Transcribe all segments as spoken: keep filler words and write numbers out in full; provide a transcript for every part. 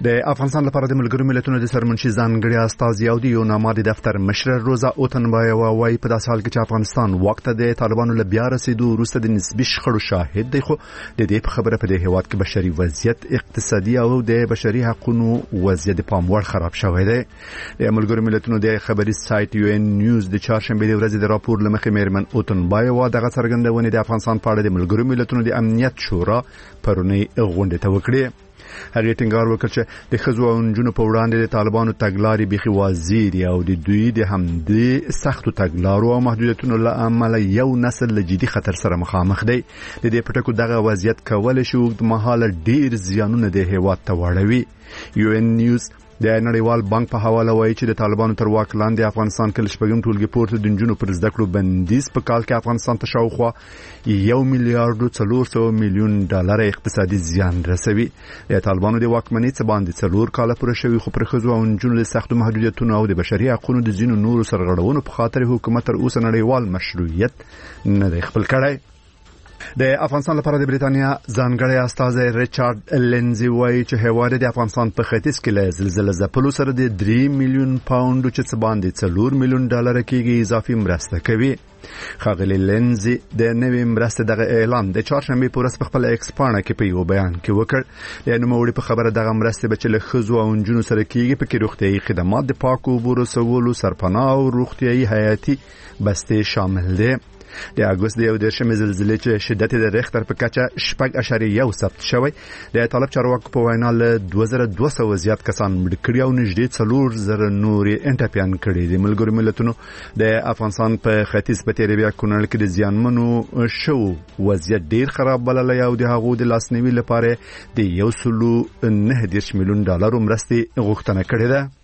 د افغانستان لپاره د ملګرو ملتونو د سرمنشي ځانګړي استازي او د یوناما د دفتر مشر روزا اوتنبایوا وايي په داسې حال کې چې افغانستان وخت د طالبانو له بیا رسیدو وروسته د نسبي شخړو شاهد دی، خو د دې په خبره په دې هیواد کې بشري وضعیت، اقتصادي او د بشري حقوقو وضعیت د پام وړ خراب شوی دی. د ملګرو ملتونو د خبري سایت یو ان نیوز د چهارشنبه د ورځې د راپور لمخې میرمن اوتنبایوا دغه څرګندونه د افغانستان په اړه د ملګرو ملتونو د امنیت شورا پرونی غونډه ته وکړه. هغه ټینګار وکړ چې د خزو او نجونو په وړاندې د طالبانو تګلارې بيخي واضح دي او د دوی د همدې سختو تګلارو او محدودیتونو له امله یو نسل له جدي خطر سره مخامخ دی. د دې پټکو دغه وضعیت کولای شي د مهاله ډیر زیانونه د هیواد ته واړوي. یو ان نیوز د نړیوال بانک په حواله وایي چې د طالبانو تر واک لاندې افغانستان کې شپږم ټولګي پورته د نجونو پر زده کړو بندیز په کال کې افغانستان ته شاوخوا یو میلیارډ څلور سوه میلیون ډالر اقتصادي زیان رسوي. د طالبانو د واکمنۍ څخه باندې څلور کال پوره شوی، خو پر خزو او نجونو له سختو محدودیتونو او د بشري حقوقو د ځینو نورو سرغړونو په خاطر حکومت تر اوسه نړیوال مشروعیت نه دی خپل کړی. د افغانستان لپاره د بریتانیا ځانګړی استازی ریچارډ لینزي وایي چې هیواد د افغانستان په ختیځ کې له زلزلې ځپلو سره د درې میلیون پاوند چې څه باندې څلور میلیون ډالر کېږي اضافي مرسته کوي. ښاغلی لینزي د نوې مرستې دغه اعلان د چهارشنبه په ورځ په خپل ایکس پاڼه کې په یو بیان کې وکړ. د نوموړي په خبره دغه مرستې به چې له ښځو او نجونو سره کېږي په کې روغتیايي خدمات، د پاکو اوبو رسولو، سرپناه او روغتیايي حیاتي بستې شامل دي. د اګوست د یو دیرشمې زلزلې چې شدت د ریختر په کچه شپږ اعشاریه یو ثبت شوی، د طالب چارواکو په وینا له دوه زره دوه سوه زیات کسان مړ کړي او نږدې څلور زره نورې انټاپیان کړي دي. ملګرو ملتونو د افغانستان په ختیځ په تیری بیا کونړ کې د زیانمنو شو وضعیت ډیر خراب بللی او د هغو د لاسنیوي لپاره د یو سلو نه دېرش میلیون ډالر مرستې غوښتنه کړې ده.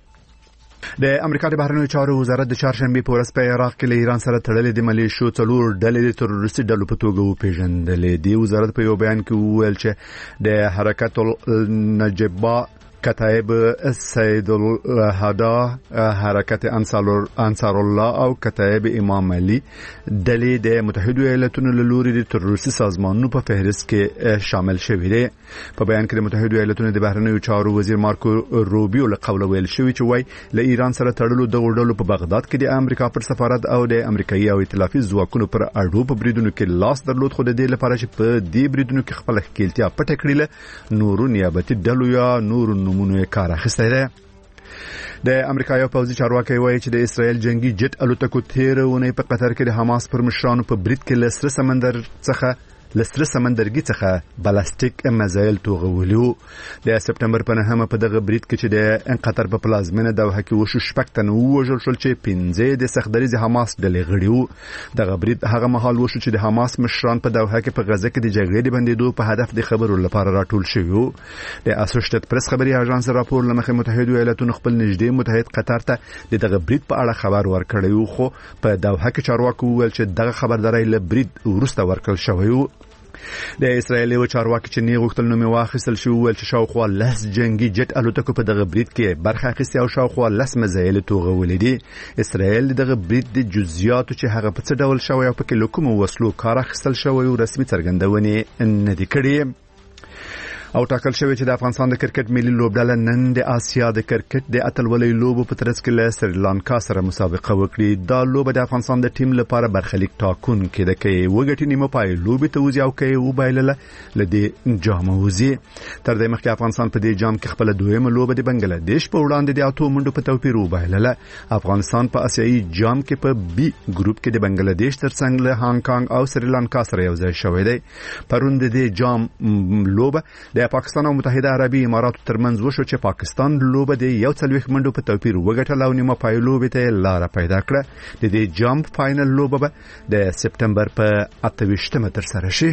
د امریکا د بهرنیو چارو وزارت د چهارشنبه په ورځ په عراق کې له ایران سره تړلې د ملیشو څلور ډلې د تروریستي ډلو په توګه وپېژندلې. د وزارت په یو بیان کې وویل چې د حرکت النجبه، کتایب سید الهدا، حرکت انصار الله او کتایب امام علي ډلې د متحده ایالاتونو له لوري د تروریستي سازمانونو په فهرست کې شامل شوي دي. په بیان کې د متحده ایالاتونو د بهرنیو چارو وزیر مارکو روبیو له قوله ویل شوی چې وای له ایران سره تړلو دغه ډلو په بغداد کې د امریکا پر سفارت او د امریکایي او ائتلافي ځواکونو پر اړو په بریدونو کې لاس درلود، خو د دې لپاره چې په دې بریدونو کې خپل ښکیلتیا پټه کړي له نورو نیابتي ډلو یا نورو نمونه کار اخیستی دی. د امریکا یو پوځي چارواکي وایي چې د اسرائیل جنگي جټ الوتکو تیر ونې په قطر کې د حماس پر مشرانو په برید کې له سره سمندر څخه لستر سمندرګي څخه بلاستیک میزایل توغولیو. د سپتمبر په نهمه په دغه برید کې چې د قطر په پلازمینه دوحه کې وشو شپږ تنه ووژل شول چې پنځه د سختدریز حماس ډلې غړي وو. دغه برید هغه مهال وشو چې د حماس مشران په دوحه کې په غزه کې د جګړې د بندیدو په هدف د خبرو لپاره راټول شوي وو. د اسوسییټډ پریس خبري اژانس راپور لمخې متحده ایالاتونو خپل نږدې متحد قطر ته د دغه برید په اړه خبر ورکړی وو، خو په دوحه کې چارواکو وویل چې دغه خبرداري له برید وروسته ورکړل شوی وو. د اسرایل یو چارواکي چې نه غوښتل نوم واخیستل شو ویل چې شاوخوا لس جنگي جټ الوتکو په دغه برید کې برخه اخیستې او شاوخوا لس میزایل توغولې دي. اسرایل دغه برید د جزئیاتو چې هغه په څه ډول شوی او په کې کوم وسلو کار اخیستل شوی او رسمي څرګندونه نه دي کړې. او ټاکل شوی چې د افغانستان د کرکټ ملي لوبډله نن د آسیا د کرکټ د اتلولۍ لوبو په ترڅ کې له سریلانکا سره مسابقه وکړي. دا لوبه د افغانستان د ټیم لپاره برخلیک ټاکون کې ده کې وګټي نیمه پای لوبې ته وځي او کې وبایلله لدې جام وځي. تر دې مخکې افغانستان په دې جام کې خپل دویمه لوبه د بنگلاديش په وړاندې د اتو منډو په توپیر وبایلله. افغانستان په آسیایي جام کې په بي ګروپ کې د بنگلاديش ترڅنګ له هانګ کانګ او سریلانکا سره یو ځای شوی دی. پرون د دې جام لوبه د پاکستان او متحده عربي اماراتو ترمنځ وشو چې پاکستان لوبه د یو څلوېښت منډو په توپیر وګټله او نیمه پای لوبې ته لاره پیدا کړه. د دې جام فاینل لوبه به د سپتمبر په اته ویشتمه ترسره شي.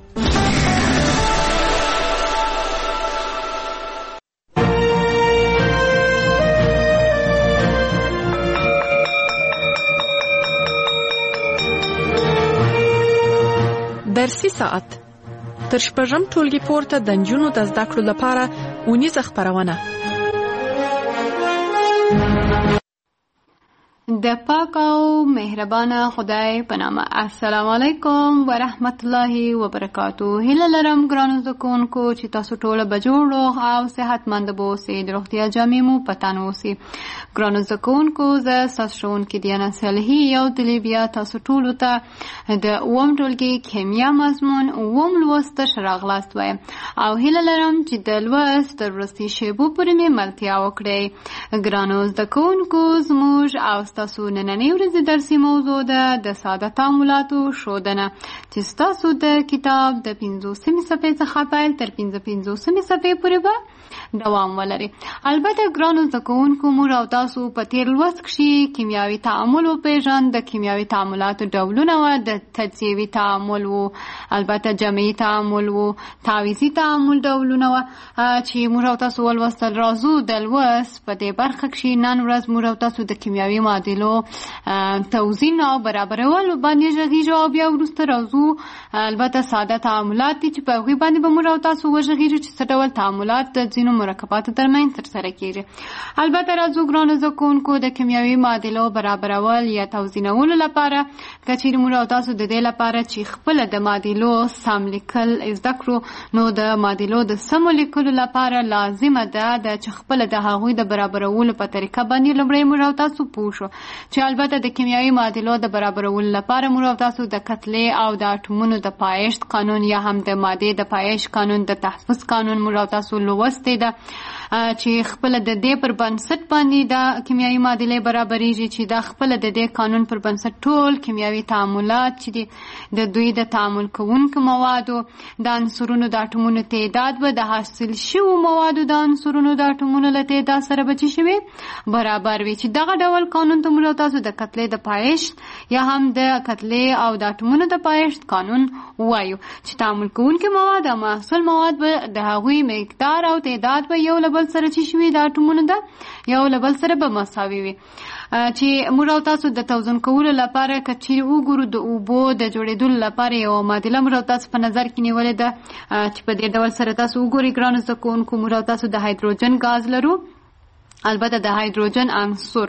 درسي ساعت تر شپږم ټولګي پورته د نجونو د زده کړو لپاره اونیزه خپرونه. د د پاک او مهربانه خدای په نامه. السلام علیکم ورحمت الله وبرکاتو. هیله لرم ګرانو زده کوونکو چې تاسو ټول به جوړ روغ او صحتمند به اوسئ. د روغتیا جامې مو په تن اوسي. ګرانو زده کوونکو زه ستاسو ښوونکې دیانا صالحي یو ځلې بیا تاسو ټولو ته د اووم ټولګي کیمیا مضمون اووم لوست ته ښه راغلاست وایم او هیله لرم چې د لوست تر وروستي شیبو پورې مې ملتیا وکړئ. ګرانو زده کوونکو زموږ او ستاسو نننۍ ورځې درسي موضوع ده د ساده تعاملاتو ښودنه چې ستاسو د کتاب د پنځوسمې صفحې څخه پیل تر پنځه پنځوسمې صفحې پورې به دوام ولري. البته ګرانو زده کوونکو موږ او تاسو په تېر لوست کښې کیمیاوي تعامل وپېژند. د کیمیاوي تعاملاتو ډولونه وه، د تجزیوي تعامل و، البته جمعي تعامل و، تعویضي تعامل ډولونه وه چې موږ او تاسو ولوستل. راځو د لوست په دې برخه کښې نن ورځ موږ او تاسو د کیمیاوي معادلو توزین او برابرول باندې غږیږو او بیا وروسته راځو البته ساده تعاملات دي چې په هغوی باندې به موږ او تاسو وغږیږو چې څه ډول تعاملات د ځینو مرکباتو ترمنځ ترسره کېږي. البته راځو ګرانو زده کوونکو د کیمیاوي معادلو برابرول یا توزینولو لپاره که چیرې موږ او تاسو د دې لپاره چې خپله د معادلو سم لیکل زده کړو نو د معادلو د سمو لیکلو لپاره لازمه ده د چې خپله د هغوی د برابرولو په طریقه باندې لومړی موږ او تاسو پوه شو چې البته د کیمیاوي معادلو د برابرولو لپاره موږ او تاسو د کتلې او د اټومونو د پایښت قانون یا هم د مادې د پایښت قانون د تحفظ قانون موږ او تاسو لوستی ده چې خپله د دې پر بنسټ باندې د کیمیاوي معادلې برابریږي چې دا خپله د دې قانون پر بنسټ ټول کیمیاوي تعاملات چې دي د دوی د تعامل کوونکو موادو د عنصرونو د اټومونو تعداد به د حاصل شوو موادو د عنصرونو د اټومونو له تعداد سره به څه شوي برابر وي. چې دغه ډول قانون ته موږ تاسو د کتلې د پایښت یا هم د کتلې او د اټومونو د پایښت قانون وایو چې تعامل کوونکي مواد او محصول مواد به د هغوی مقدار او تعداد به یو له بل سره چې شوي د اټومونو ده یو له بل سره به مساوي وي. چې موږ او تاسو د توزن کولو لپاره که چیرې وګورو د اوبو د جوړېدلو لپاره یوه معادله موږ او تاسو په نظر کې نیولې ده چې په دې ډول سره تاسو وګورئ ګرانو زده کوونکو موږ او تاسو د هایدروجن ګاز لرو، البته د هایدروجن عنصر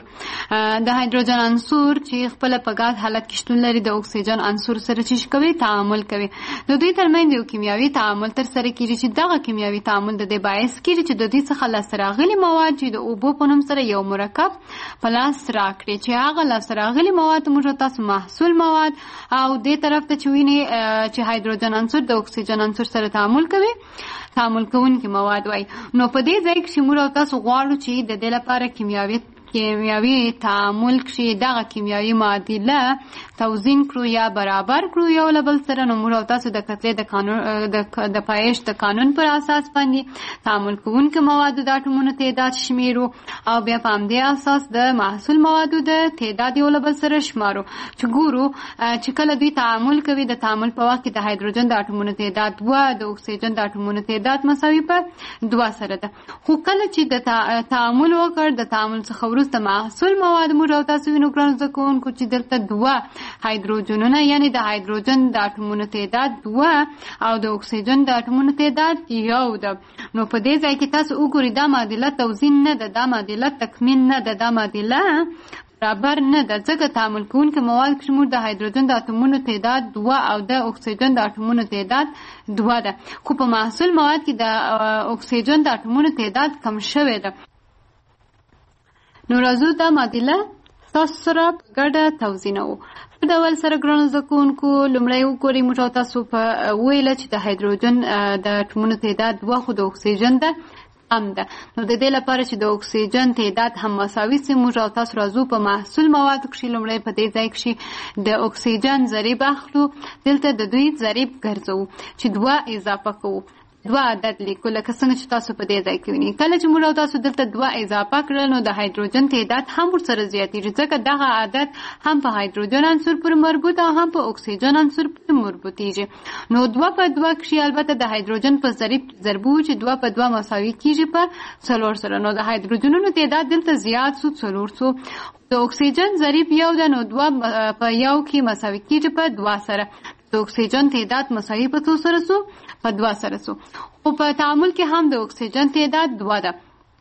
د هایدروجن عنصر چې خپل په ګاز حالت کې شتون لري د اکسیجن عنصر سره چې کوي تعامل کوي. د دوی ترمنځ یو کیمیاوي تعامل ترسره کیږي چې دغه کیمیاوي تعامل د دې باعث کیږي چې د دوی څخه لاسته راغلي مواد چې د اوبو په نوم سره یو مرکب په لاس راکړي چې هغه لاسته راغلي مواد موږ تاسو محصول مواد او دې طرف ته چې ویني چې هایدروجن عنصر د اکسیجن عنصر سره تعامل کوي تعامل کوونکي مواد وای. نو په دې ځای کې موږ تاسو غواړو چې د دې لپاره کیمیاوي کیمیاوي تعامل کښې دغه کیمیاوي معادله توزین کړو یا برابر کړو یو له بل سره. نو موږ تاسو د کتلې د قانون د پایښت د قانون پر اساس باندې تعامل کوونکي موادو د اټومونو تعداد شمیرو او بیا په همدې اساس د محصول موادو د تعداد یو له بل سره شمارو چې ګورو چې کله دوی تعامل کوي د تعامل په وخت کې د هایدروجن د اټومونو تعداد دوه د اکسیجن د اټومونو تعداد مساوي په دوه سره ده. خو کله چې د تعامل وکړ د تعامل څخه د محصول مواد موږ او تاسو وینو ګرانو زده کوونکو چې دلته دوه هایدروجنونه یعنی د هایدروجن د اټومونو تعداد دوه او د اکسیجن د اټومونو تعداد یو ده. نو په دې ځای کې تاسو وګورئ دا معادله توزین نه ده، دا معادله تکمیل نه ده، دا معادله برابر نه ده ځکه تعامل کوونکي مواد کې موږ د هایدروجن د اټومونو تعداد دوه او د اکسیجن د اټومونو تعداد دوه ده. خو په محصول مواد کې د اکسیجن د اټومونو تعداد کم شوی ده. نو راځو دا معادله تاسو سره په ګډه توزینوو. په ډول سره ګرانو زده کوونکو لومړی وګورئ موږ تاسو په ویله چې د هایدروجن د اټومونو تعداد دوه خو د اکسیجن ده کم ده. نو د دې لپاره چې د اکسیجن تعداد هم مساوي سي موږ تاسو راځو په محصول موادو کښې لومړی په دې ځای کښې د اکسیجن ضریب اخلو، دلته د دوی ضریب ګرځوو چې دوه اضافه کوو دوه عدد لیکو لکه څنګه چې تاسو په دې ځای کې وینئ. کله چې موږ تاسو دلته دوه اضافه کړل نو د هایدروجن تعداد هم ورسره زیاتېږي ځکه دغه عدد هم په هایدروجن عنصر پورې مربوط او هم په اکسیجن عنصر پورې مربوطېږي. نو دوه په دوه کښې البته د هایدروجن په ضریب ضربو چې دوه په دوه مساوي کېږي په څلور سره. نو د هایدروجنونو تعداد دلته زیات سو څلور سو. د اکسیجن ضریب یو ده نو دوه په یو کې مساوي کېږي په دوه سره. د اکسیجن تعداد مساوي په څو سره سو په دوه سره سو. خو په تعامل کې هم د اکسیجن تعداد دوه ده.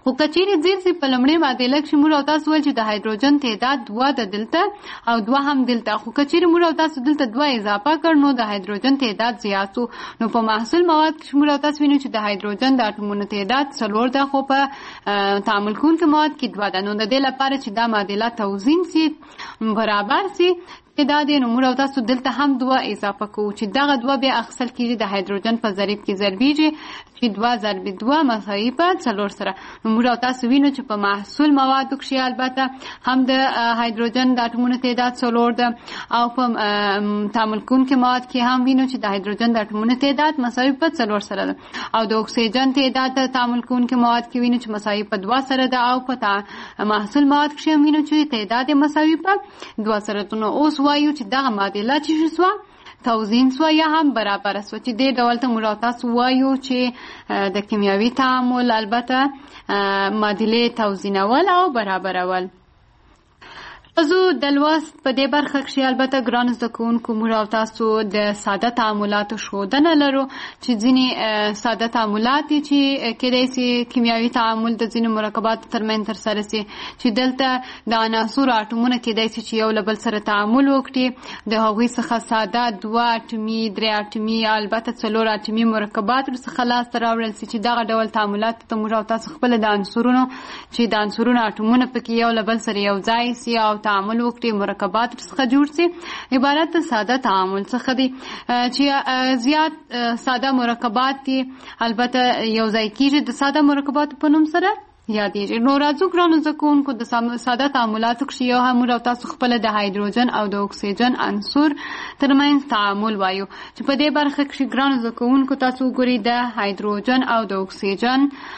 خو کچېرې ځیر سي په لمړۍ معادله کښې موږ او تاسو ویل چې د هایدروجن تعداد دوه ده دلته او دوه هم دلته، خو کچېرې موږ او تاسو دلته دوه اضافه کړ نو د هایدروجن تعداد زیات شو. نو په محصول مواد کښې موږ او تاسو وینو چې د هایدروجن د اټومونو تعداد څلور ده، خو په تعامل کوونکي مواد کې دوه ده. نو د دې لپاره چې دا معادله توزین سي برابر سي تعداد یې، نو موږ او تاسو دلته هم دوه اضافه کوو چې دغه دوه بیا اخیستل کېږي د هایدروجن په ضریب کې ضربېږي چې دوه ضرب دوه مساوي په څلور سره. نو موږ او تاسو وینو چې په محصول موادو کښې البته هم د هایدروجن د اټومونو تعداد څلور ده او په تعامل کوونکي مواد کې هم وینو چې د هایدروجن د اټومونو تعداد مساوي په څلور سره ده او د اکسیجن تعداد د تعامل کوونکي مواد کې وینو چې مساوي په دوه سره ده او په محصول مواد کښې هم وینو چې تعداد یې مساوي په دوه سره ده. نو اوس وایو چې دغه معادله چې شوه توزین سوه یا هم برابر سوه، چې دې ډول ته موږ تاسو وایو چې د کیمیاوي تعامل البته معادلې توزینول او برابرول. زه د لوست په دې برخه کښې البته ګرانو زده کوونکو موږ او تاسو د ساده تعاملاتو ښودنه لرو چې ځینې ساده تعاملات دي چې کېدای سي کیمیاوي تعامل د ځینو مرکباتو ترمنځ ترسره سي، چې دلته د عناصرو اټومونه کېدای سي چې یو له بل سره تعامل وکړي، د هغوی څخه ساده دوه اټمي درې اټمي البته څلور اټمي مرکبات ورڅخه لاسته راوړل سي، چې دغه ډول تعاملات ته موږ او تاسو خپله د عنصرونو چې د عنصرونو اټومونه پکې یو له بل سره یو ځای سي او تعامل وکړي مرکبات څخه جوړ سي، عبارت د ساده تعامل څخه دی چې زیات ساده مرکبات دي البته یو ځای کېږي د ساده مرکباتو په نوم سره یادېږي. نو راځو ګرانو زده کوونکو د ساده تعاملاتو کښې یو هم موږ او تاسو خپله د هایدروجن او د اکسیجن عنصر ترمنځ تعامل وایو، چې په دې برخه کښې ګرانو زده کوونکو تاسو وګورئ د هایدروجن او د اکسیجن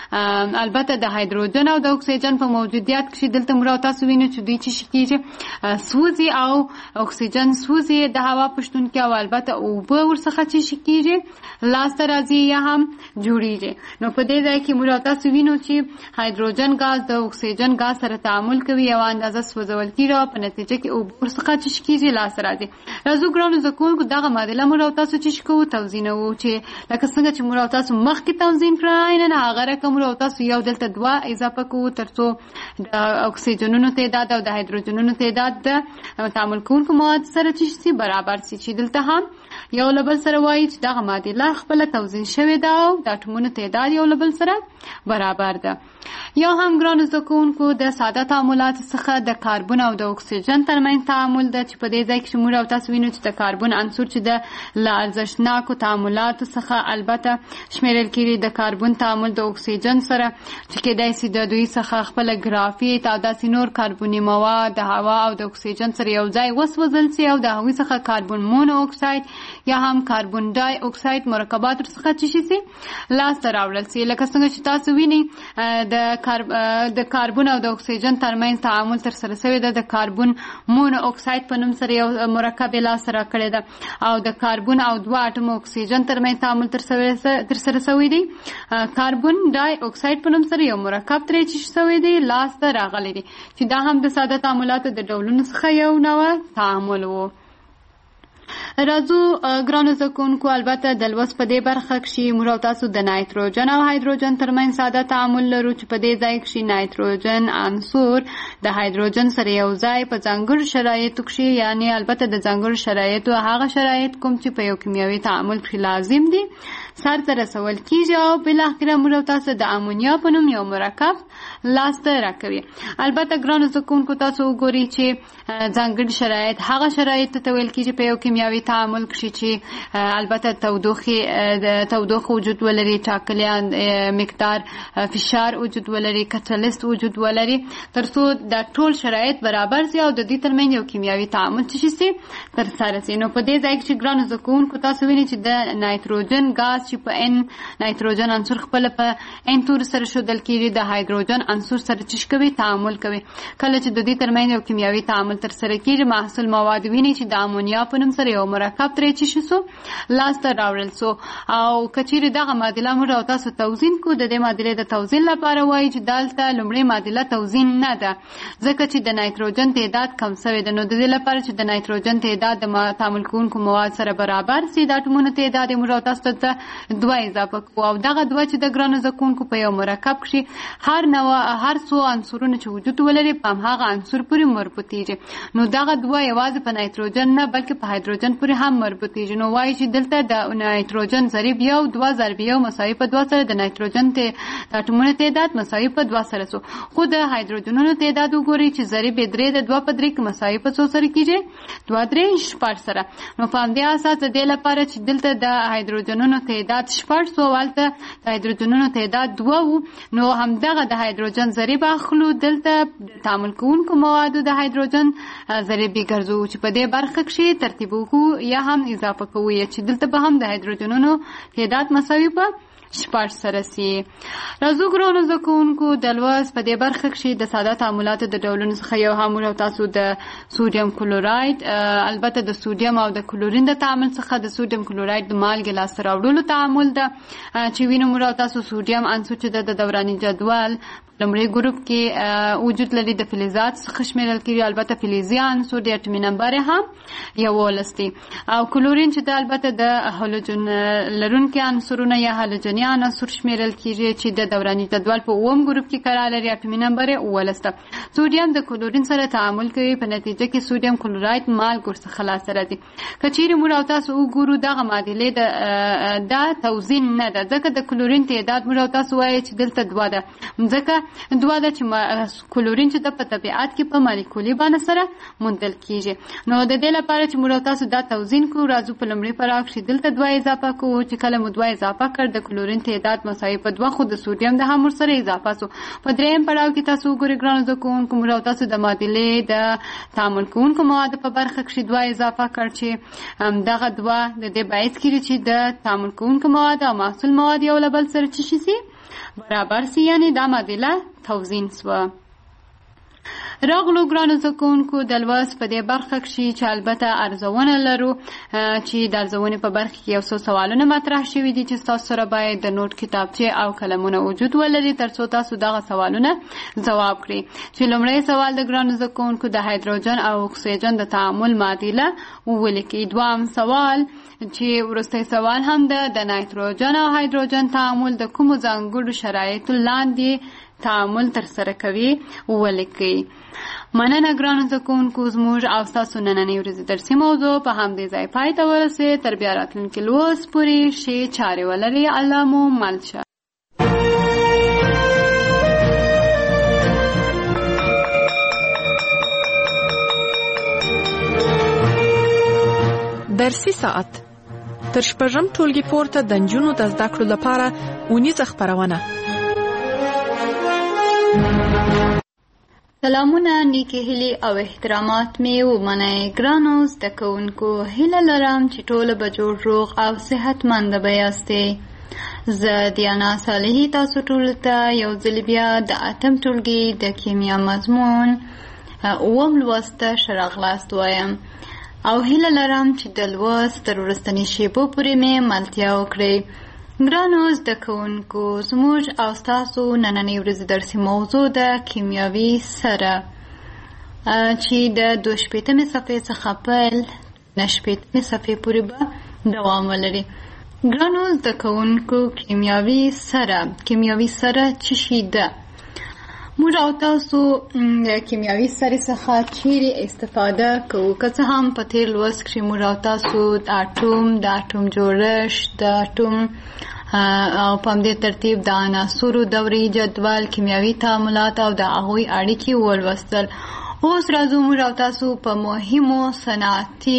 البته د هایدروجن او د اکسیجن په موجودیت کښې دلته موږ او تاسو وینو چې دوی چې شي کېږي سوځي او اکسیجن سوځي د هوا په شتون کې او البته اوبه ورڅخه چې شي کېږي لاسته راځي یا هم جوړېږي. نو په دې ځای کې موږ او تاسو وینو چې هایدروجن غاز د اکسیجن غاز سره تعامل کوي، یو اندازه سوځول کېږي او په نتیجه کې اوبه ورڅخه چې شي کېږي لاسته راځي. راځو ګرانو زده کوونکو دغه معادله موږ او تاسو چې شي کوو توزینوو، چې لکه څنګه چې موږ او تاسو مخکې توزین کړه عیناً هغه رقم موږ او تاسو یو دلته دوه اضافه کوو تر څو د اکسیجنونو تعداد او د هایدروجنونو تعداد د تعامل کوونکو مواد سره چې شي برابر سي، چې دلته هم یو له بل سره وایي چې دغه معادله خپله توزین شوې ده او د اټومونو تعداد یو له بل سره برابر ده. یا هم ګرانو زده کوونکو د ساده تعاملاتو څخه د کاربن او د اکسیجن ترمنځ تعامل ده، چې په دې ځای کې موږ او تاسو وینو چې د کاربن عنصر چې د له ارزښتناکو تعاملاتو څخه البته شمیرل کېږي د کاربن تعامل د اکسیجن سره، چې کېدای سي د دوی څخه خپله ګرافیت او داسې نور کاربني مواد د هوا او د اکسیجن سره یو ځای وسوځل سي او د هغوی څخه کاربن مونو اکساید یا هم کاربن ډای اکساید مرکبات ورڅخه چې شي سي لاسته راوړل سي. لکه څنګه چې تاسو وینئ د د کاربن او د اکسیجن ترمنځ تعامل ترسره شوی ده، د کاربن مونو اکساید په نوم سره یو مرکب یې لاسته راکړی ده او د کاربن او دوه اټوم اکسیجن ترمنځ تعامل ترسره شوی دی، کاربن ډای اکساید په نوم سره یو مرکب ترې چې شوی دی لاسته راغلی دی، چې دا هم د ساده تعاملاتو د ډولونو څخه یو نوع تعامل و. راځو ګرانو زده کوونکو البته د لوست په دې برخه کښې موږ او تاسو د نایتروجن او هایدروجن ترمنځ ساده تعامل لرو، چې په دې ځای کښې نایتروجن عنصر د هایدروجن سره یو ځای په ځانګړو شرایطو کښې یعنې البته د ځانګړو شرایطو هغه شرایط کوم چې په یو کیمیاوي تعامل کښې لازم دي سرته رسول کېږي او بالاخره موږ او تاسو د امونیا په نوم یو مرکب لاسته راکوي. البته ګرانو زده کوونکو تاسو وګورئ چې ځانګړي شرایط هغه شرایطو ته ویل کېږي په یو کیمیاوي تعامل کښې چې البته تودوخې د تودوخه وجود ولري، ټاکلی مقدار فشار وجود ولري، کټلیست وجود ولري، تر څو دا ټول شرایط برابر سي او د دې ترمنځ یو کیمیاوي تعامل چې شي سي ترسره سي. نو په دې ځای کې چې ګرانو زده کوونکو تاسو وینئ چې د نایتروجن غاز چې په ان نایتروجن عنصر خپله په ان تور سره ښودل کېږي د هایدروجن عنصر سره چې کوي تعامل کوي. کله چې د دې ترمنځ یو کیمیاوي تعامل ترسره کېږي محصول مواد وینئ چې د امونیا په نوم سره یو مرکب ترې چې شي سو لاسته راوړل سو او که چیرې دغه معادله موږ او تاسو توزین کو، د دې معادلې د توزین لپاره وایي چې دلته لومړۍ معادله توزین نه ده ځکه چې د نایتروجن تعداد کم شوی ده. نو د دې لپاره چې د نایتروجن تعداد د تعامل کوونکو مواد سره برابر سي د اټومونو تعداد موږ او تاسو ته دوه اضافه کوو او دغه دوه چې د ګرانو زده کوونکو په یو مرکب کښې هر نوع هر څو عنصرونه چې وجود ولري په همهغه عنصر پورې مربوطېږي. نو دغه دوه یوازې په نایتروجن نه بلکې په هایدروجن پورې هم مربوطېږي. نو وایي چې دلته د نایتروجن ضریب یو دوه ضرب یو مساوي په دوه سره د نایتروجن د اتومونو تعداد مساوي په دوه سره سو. خو د هایدروجنونو تعداد وګورئ چې ضریب یې درې د دوه په درې کې مساوي په څو سره کېږي؟ دوه درې شپږ سره. نو په همدې اساس د دې لپاره چې دلته د هایدروجنونو تعداد شپږ سو هلته د هایدروجنونو تعداد دوه وو، نو همدغه د هایدروجن ضریب اخلو دلته د تعامل کوونکو موادو د هایدروجن ضریب یې ګرځوو چې په دې برخه کښې ترتیب وکړو یا هم اضافه کوو چې دلته به هم د هایدروجنونو تعداد مساوي په شپږ سره سي. راځو ګرانو زده کوونکو د لوست په دې برخه کښې د ساده تعاملاتو د ډولونو څخه یو هم او تاسو د سودیم کلوراید البته د سودیم او د کلورین د تعامل څخه د سودیم کلوراید د مالګې لاسته راوړلو تعامل ده چې وینو موږ او تاسو سودیم عنصر چې د دوراني جدول لومړی ګروپ کې وجود لري د فلزات څخه شمیرل کېږي. البته فلزي عنصر د اټومي نمبر هم یوولس دی او کلورین چې د البته د هالوجن لرونکي عنصرونه یا هالوجني عناصر شمیرل کېږي چې د دوراني جدول په اووم ګروپ کې قرار لري. اټومي نمبر یې اوولس ده. سودیم د کلورین سره تعامل کوي، په نتیجه کې سودیم کلوراید مالګ ورڅخه لاسته راځي. که چیرې موږ او تاسو وګورو دغه معادلې د دا توزین نه ده، ځکه د کلورین تعداد موږ او تاسو وایي چې دلته دوه ده، ځکه دوه ده چې کلورین چې د په طبیعت کې په مالیکولي بڼه سره موندل کېږي. نو د دې لپاره چې موږ او تاسو دا توزین کړو راځو په لومړي پړاو کښې دلته دوه اضافه کوو چې کله مو دوه اضافه کړ د کلورین تعداد مساوي په دوه خو د سودیم د هم ورسره اضافه سو. په درېیم پړاو کې تاسو وګورئ ګرانو زده کوونکو موږ او تاسو د معادلې د تعامل کوونکو موادو په برخه کښې دوه اضافه کړ چې دغه دوه د دې باعث کېږي چې د تعامل کوونکو مواد او محصول مواد یو له بل سره څه شي سي برابر سي، یعنی دا معادله توزین سوه. راغلو ګرانو زده کوونکو د لوست په دې برخه کښې چې البته ارزونه لرو چې د ارزونې په برخه کې یو څو سوالونه مطرح شوي دي چې ستاسو سره باید د نوټ کتابچې او قلمونه وجود ولري تر څو تاسو دغه سوالونه ځواب کړئ. چې لومړی سوال د ګرانو زده کوونکو د هایدروجن او اکسیجن د تعامل معادله ولیکئ. دویم سوال چې وروستی سوال هم ده د نایتروجن او هایدروجن تعامل د کومو ځانګړو شرایطو لاندې تعامل تر سره کوي ولیکئ. مننه ګرانو زده کوونکو، زموږ او ستاسو نننۍ ورځې درسي موضوع په همدې ځای پای ته ورسېد. تر بیا راتلونکي لوست پورې ښې چارې ولرئ. الله مو مل شه. درسي ساعت تر شپږم ټولګي پورته د نجونو د زده کړو لپاره اونیزه خپرونه. سلامونه، نیکې هیلې او احترامات مې ومنئ. ګرانو زده کوونکو، هیله لرم چې ټوله به جوړ روغ او صحتمنده به یاستئ. زه دیانا صالحي تاسو ټولو ته یو ځل بیا د اتم ټولګي د کیمیا مضمون اووم لوست ته ښه راغلاست وایم او هیله لرم چې د لوست تر وروستنۍ شیبو پورې مې ملتیا وکړئ. ګرانو زده کوونکو، زموږ او ستاسو نننۍ ورځې درسي موضوع ده کیمیاوي سره چې د دوه شپېتمې صفحې څخه پیل نه شپېتمې صفحې پورې به دوام ولري. ګرانو زده کوونکو، کیمیاوي سره کیمیاوي سره څه شی ده؟ موږ او تاسو د کیمیاوي سرې څخه چیرې استفاده کوو؟ که څه هم په تېر لوست کښې موږ او تاسو د اټوم د اټوم جوړښت د اټوم او په همدې ترتیب د عناصرو دوري جدول، کیمیاوي تعاملات او د هغوی اړیکې ولوستل. اوس راځو موږ او تاسو په مهمو صنعتي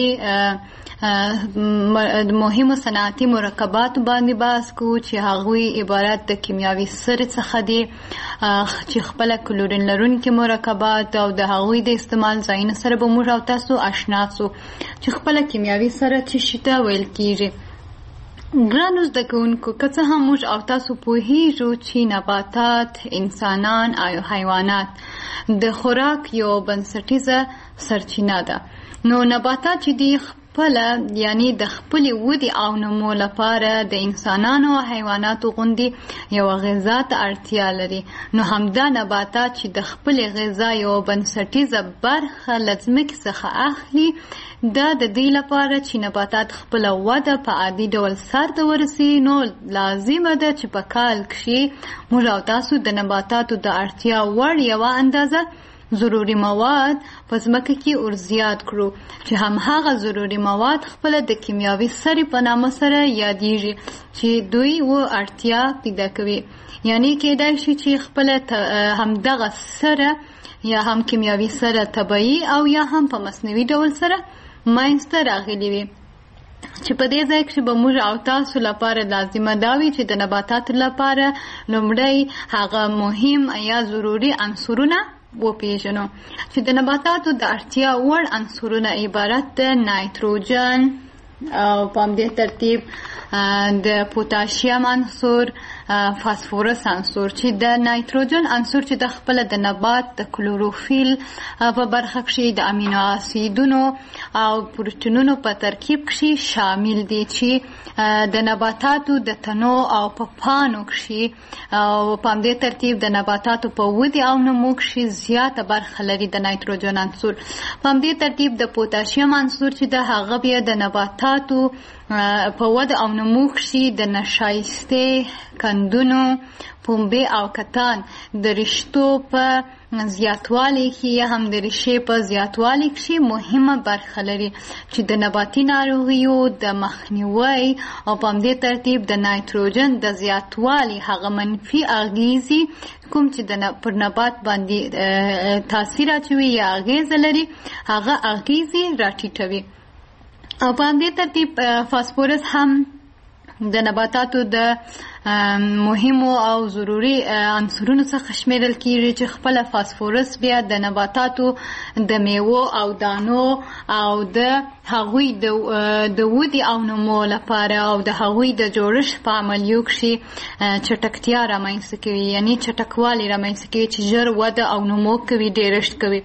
مهمو صنعتي مرکباتو باندې بحث کوو چې هغوی عبارت د کیمیاوي سرې څخه دي چې خپله کلورین لرونکي مرکبات او د هغوی د استعمال ځایونو سره به موږ او تاسو اشنا سو چې خپله کیمیاوي سره څه شي ته ویل کېږي. ګرانو زده کوونکو، که څه هم موږ او تاسو پوهیږو چې نباتات، انسانان او حیوانات د خوراک یو بنسټیزه سرچینه ده، نو نباتات چې دي خپله یعنی د خپلې ودې او نمو لپاره د انسانانو او حیواناتو غوندې یوه غذا ته اړتیا لري. نو همدا نباتات چې د خپلې غذا یوه بنسټیزه برخه له ځمکې څخه اخلي، دا د دې لپاره چې نباتات خپله وده په عادي ډول سرته ورسي، نو لازمه ده چې په کال کښې موږ او تاسو د نباتاتو د اړتیا وړ یوه اندازه ضروري مواد په ځمکه کې ور زیات کړو، چې همهغه ضروري مواد خپله د کیمیاوي سرې په نامه سره یادیږي چې دوی و اړتیا پیدا کوي. یعنی کېدای شي چې خپله همدغه سره یا هم کیمیاوي سره طبیعي او یا هم په مصنوعي ډول سره منځته راغلي وي، چې په دې ځای کې به موږ او تاسو لپاره لازمه دا وي چې د نباتاتو لپاره لومړی هغه مهم یا ضروري عنصرونه وپېژنو، چې د نباتاتو د اړتیا وړ عنصرونه عبارت د نایتروجن او په همدې ترتیب د پوتاشیم عنصر، فاسفورس عنصر. چې د نایتروجن عنصر چې د خپله د نبات د کلوروفیل په برخه کښې د امینو اسیدونو او پروټینونو په ترکیب کښې شامل دي، چې د نباتاتو د تنو او په پاڼو کښې او په همدې ترتیب د نباتاتو په ودې او نمو کښې زیاته برخه لري د نایتروجن عنصر. په همدې ترتیب د پوتاشیم عنصر چې د هغه بیا د نباتاتو په وده او نمو کښې د نشایستې کندونو، پنبې او کتان د رشتو په زیاتوالي کې یا هم د ریښې په زیاتوالي کښې مهمه برخه لري، چې د نباتي ناروغیو د مخنیوي او په همدې ترتیب د نایتروجن د زیاتوالي هغه منفي اغیزې کوم چې د پر نبات باندې تاثیر اچوي یا اغیزه لري، هغه اغیزې راټیټوي. او په همدې ترتیب فاسفورس هم د نباتاتو د مهمو او ضروري عنصرونو څخه شمیرل کیږي، چې خپله فاسفورس بیا د نباتاتو د میوو او دانو او د هغوی د ودې او نمو لپاره او د هغوی د جوړښت په عملیو کښې چټکتیا رامنځته کوي، یعنی چټکوالی رامنځته کوي چې ژر وده او نمو کوي، ډېرښت کوي.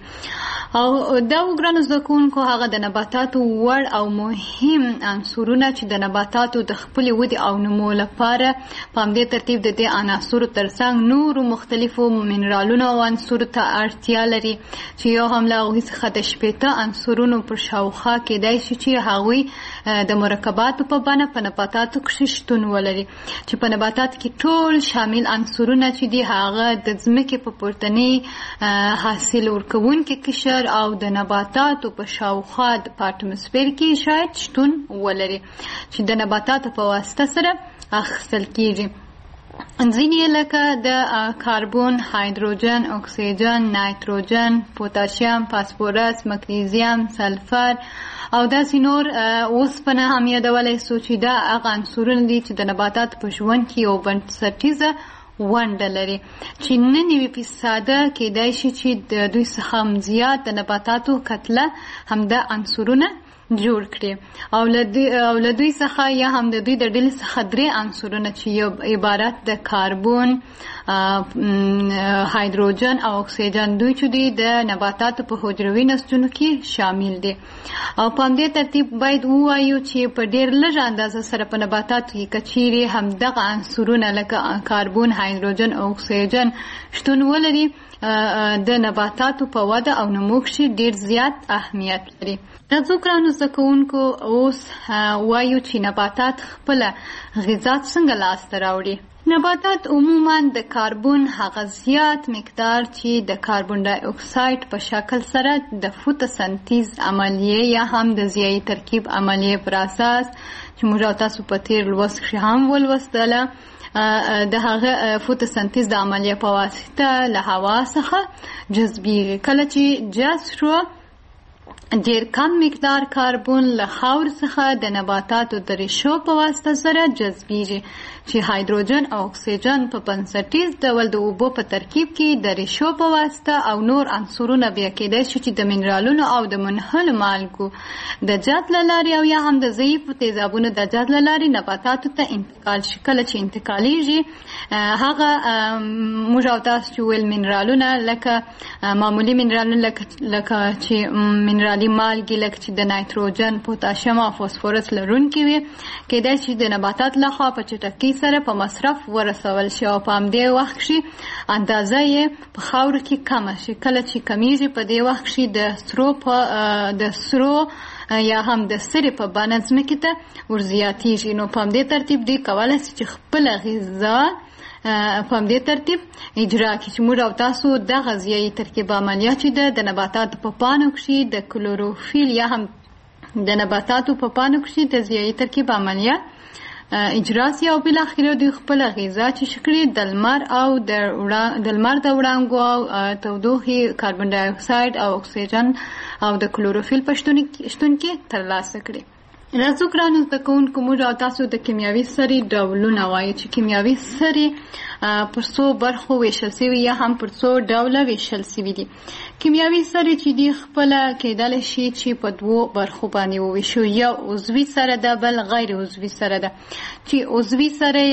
او دا وګرانو زده کوونکو هغه د نباتاتو وړ او مهم عنصرونه چې د نباتاتو د خپلې ودې او نمو لپاره په همدې ترتیب د دې عناصرو ترڅنګ نورو مختلفو منرالونو او عنصرو ته اړتیا لري، چې یو هم له هغوی څخه د شپېته عنصرونو په شاوخوا کېدای شي چې هغوی د مرکباتو په بڼه په نباتاتو کښې شتون ولري، چې په نباتاتو کې ټول شامل عنصرونه چې دي هغه د ځمکې په پورتني حاصل ورکوونکي قشر او د نباتاتو په شاوخوا په اټموسفیر کې شاید شتون ولري، چې د نباتاتو په واسطه سره اخیستل کېږي. ځینې لکه د کاربون، هایدروجن، اکسیجن، نایتروجن، پوتاشیم، فاسفورس، مګنیزیم، سلفر او داسې نور. اوسپنه هم یادولی سو چې دا هغه عنصرونه دي چې د نباتاتو په ژوند کې یو بنسټیزه ونډه لري، چې نه نوي فیصده کېدای شي چې د دوی څخه هم زیات د نباتاتو کتله همدا عنصرونه جوړ کړي، او له دوی څخه یا هم د دوی د ډلې څخه درې عنصرونه چې یو عبارت د کاربون، هایدروجن او اکسیجن، دوی چې دوی د نباتاتو په حجروي نسجونو کې شامل دي. او په همدې ترتیب باید ووایو چې په ډېر لږ اندازه سره په نباتاتو کې که چیرې همدغه عنصرونه لکه کاربون، هایدروجن او اکسیجن شتون ولري، د نباتاتو په وده او نمو کښې ډېر زیات اهمیت لري. راځو ګرانو زده کوونکو اوس وایو چې نباتات خپله غذا څنګه لاسته راوړي. نباتات عموما د کاربون هغه زیات مقدار چې د کاربون ډای اکساید په شکل سره د فوتوسنتیز عملیې یا هم د ضیایي ترکیب عملیې پر اساس چې موږ او تاسو په تیر لوست کښې هم ولوستله، د هغه فوتوسنتیز د عملیې په واسطه له هوا څخه جذبیږي. کله چې جذب شو ډېر کم مقدار کاربون له خاور څخه د نباتاتو د ریښو په واسطه سره جذبیږي، چې هایدروجن او اکسیجن په بنسټیز ډول د اوبو په ترکیب کې د ریښو په واسطه او نور عنصرونه بیا کېدای شي چې د منرالونو او د منحلو مالګو د جذب له لارې او یا هم د ضعیفو تیزابونو د جذب له لارې نباتاتو ته انتقال شي. کله چې انتقالیږي هغه موږ او تاسو چې ویل منرالونه لکه معمولي منرالونه لکه چې منرال منرالي مالګې لکه چې د نایتروجن، پوتاشیم او فوسفورس لرونکي وي کېدای شي د نباتات لخوا په چټکۍ سره په مصرف ورسول شي او په همدې وخت کښې اندازه یې په خاورو کې کمه شي. کله چې کمیږي په دې وخت کښې د سرو په د سرو یا هم د سرې په بڼه ځمکې ته ورزیاتېږي. نو په همدې ترتیب دوی کولی شي چې خپله غذا په همدې ترتیب اجرا کړي چې موږ او تاسو د غذایي ترکیب عملیه چې ده د نباتاتو په پاڼو کښې د کلوروفیل یا هم د نباتاتو په پاڼو کښې د غذایي ترکیب عملیه اجرا سي او بالاخره دوی خپله غذا چې شکړي د لمر او د لمر د وړانګو او تودوخې، کاربن ډای اکساید او اکسیجن او د کلوروفیل په شتون کې ترلاسه کړي. راځو ګرانو زده کوونکو موږ او تاسو د کیمیاوي سرې ډولونه وایو چې کیمیاوي سرې پر څو برخو ویشل سوي یا هم پر څو ډوله ویشل سوي دي. کیمیاوي سرې چې دي خپله کېدلی شي چې په دوو برخو باندې وویشو، یو عضوي سره ده بل غیر عضوي سره ده. چې عضوي سره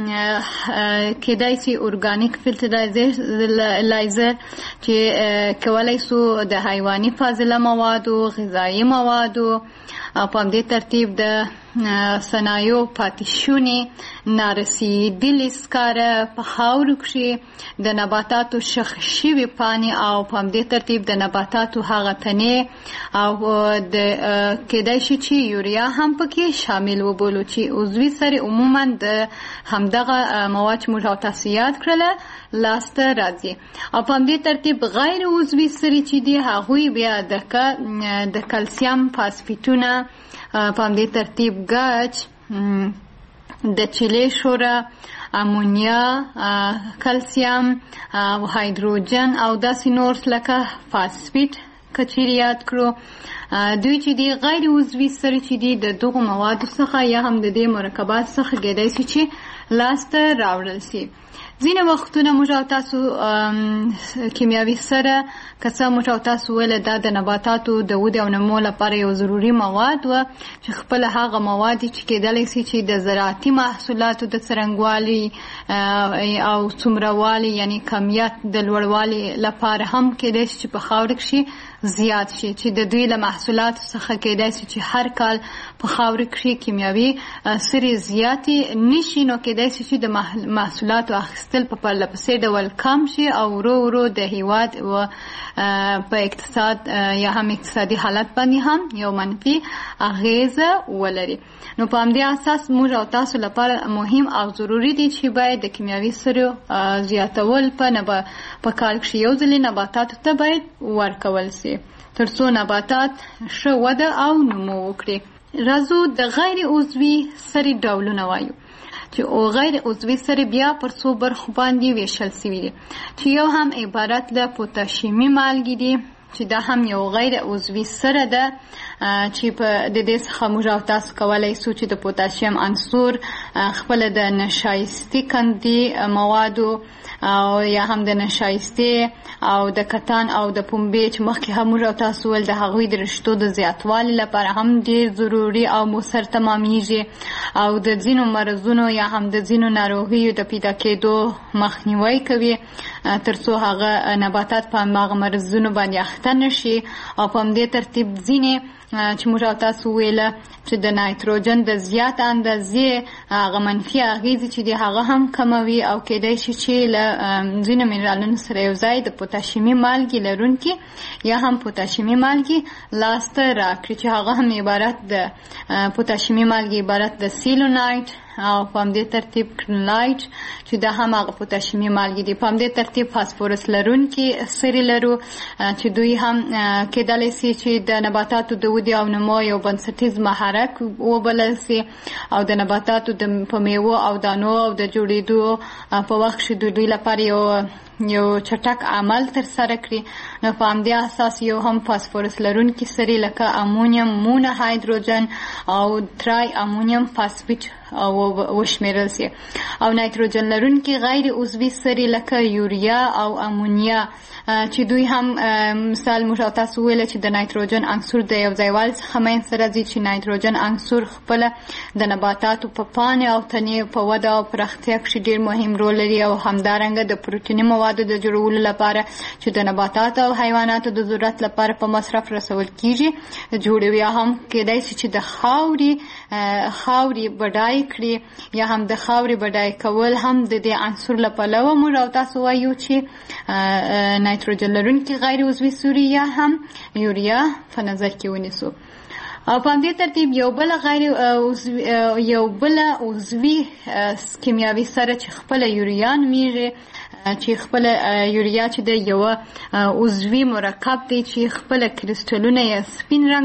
یې کېدای شي ارګانیک فرټیلایزر چې کولی سو د حیواني فاضله موادو، غذایي موادو او په همدې ترتیب د صنایعو پاتې شونې، نارسېدلې سکاره په خاورو کښې د نباتاتو شخ شوي پاڼې او په همدې ترتیب د نباتاتو هغه تنې او د کېدای شي چې یوریا هم پکې شامل وبولو چې عضوي سرې عموما د همدغه مواد چې موږ او تاسو یاد کړله لاسته راځي. او په همدې ترتیب غیر عضوي سرې چې دي هغوی بیا د کلسیم فاسفیټونه، په همدې ترتیب ګچ، د چیلې شوره، امونیا، کلسیم او هایدروجن او داسې نور لکه فاسفیټ که چیرې یاد کړو. دوی چې دي غیر عضوي سرې چې دي د دغو موادو څخه یا هم د دې مرکبات څخه کېدای شي چې لاسته راوړل سي. ځینې وختونه موږ او تاسو کیمیاوي سره که څه موږ او تاسو ویله دا د نباتاتو د ودې او نمو لپاره یو ضروري مواد وه چې خپله هغه مواد چې کېدلی سي چې د زراعتي محصولاتو د څرنګوالي او څومرهوالي یعنې کمیت د لوړوالي لپاره هم کېدای شي چې په خاوره کښې زیات شي، چې د دوی له محصولاتو څخه کېدای شي چې هر کال په خاوره کښې کیمیاوي سرې زیاتې نشي، نو کېدای شي چې د محصولاتو اخیستل په پرله پسې ډول کم شي او ورو ورو د هیواد و په اقتصاد یا هم اقتصادي حالت باندې هم یو منفي اغیزه ولري. نو په همدې اساس موږ او تاسو لپاره مهم او ضروري دي چې باید د کیمیاوي سرو زیاتول په په کال کښې یو ځلې نباتاتو ته باید ورکول سي تر څو نباتات ښه وده او نمو وکړي. راځو د غیر عضوي سرې ډولونه وایو چې او غیر عضوي سرې بیا پر څو برخو باندې ویشل سوي دي چې یو هم عبارت له پوتاشیمي مالګې دي چې دا هم یو غیر عضوي سره ده چې په د دې څخه موږ او تاسو کولی سو چې د پوتاشیم عنصر خپله د نشایستې کندې موادو او یا هم د نشایستې او د کتان او د پنبې چې مخکې هم موږ او تاسو ویل د هغوی د رشتو د زیاتوالي لپاره هم ډېر ضروري او مؤثر تمامیږي او د ځینو مرضونو یا هم د ځینو ناروغیو د پیدا کېدو مخنیوی کوي تر څو هغه نباتات په هماغه مرضونو باندې اخته نشي. او په همدې ترتیب ځینې چې موږ او تاسو ویله چې د نایتروجن د زیات اندازې هغه منفي اغیزې چې دي هغه هم کموي او کېدای شي چې له ځینو منرالونو سره یو ځای د پوتاشیمي مالګې لرونکي یا هم پوتاشیمي مالګې لاسته راکړي چې هغه هم عبارت د پوتاشیمي مالګې عبارت د سیلونایټ او په همدې ترتیب کرنلایټ چې دا هم هغه پوتاشیمي مالګې دي. په همدې ترتیب فاسفورس لرونکي سرې لرو چې دوی هم کېدلی سي چې د نباتاتو د ودې او نمو یو بنسټیز محرک وبلل سي او د نباتاتو د په میوو او دانو او د جوړېدو په وخت کښې د دوی لپاره یو یو چټک عمل تر سره کړي. نو په همدې اساس یو هم فاسفورس لرونکي سرې لکه امونیم مونه هایدروجن او ترای امونیم فاسفیټ وشمیرل سي او نایتروجن لرونکي غیر عضوي سرې لکه یوریا او امونیا چې دوی هم مثال موږ او تاسو ویله چې د نایتروجن عنصر د یو ځایوالي څخه منځته راځي چې نایتروجن عنصر خپله د نباتاتو په پاڼې او تنې په وده او پراختیا کښې ډېر مهم رول لري او همدارنګه د پروټیني موادو موادو د جوړولو لپاره چې د نباتاتو او حیواناتو د ضرورت لپاره په مصرف رسول کیږي جوړوي. هم کېدای شي چې د خاورې خاورې بډای کړي یا هم د خاورې بډای کول هم د دې عنصر له پلوه موږ او تاسو وایو چې نایتروجن لرونکي غیر عضوي سوري یا هم یوریا په نظر کې ونیسو. او په همدې ترتیب یو بل غیر یو بل عضوي کیمیاوي سره چې خپل یوریا نومیږي چې خپل یوریا چې د یو عضوي مرکب دی چې خپل کریسټلونه یې سپین رنګ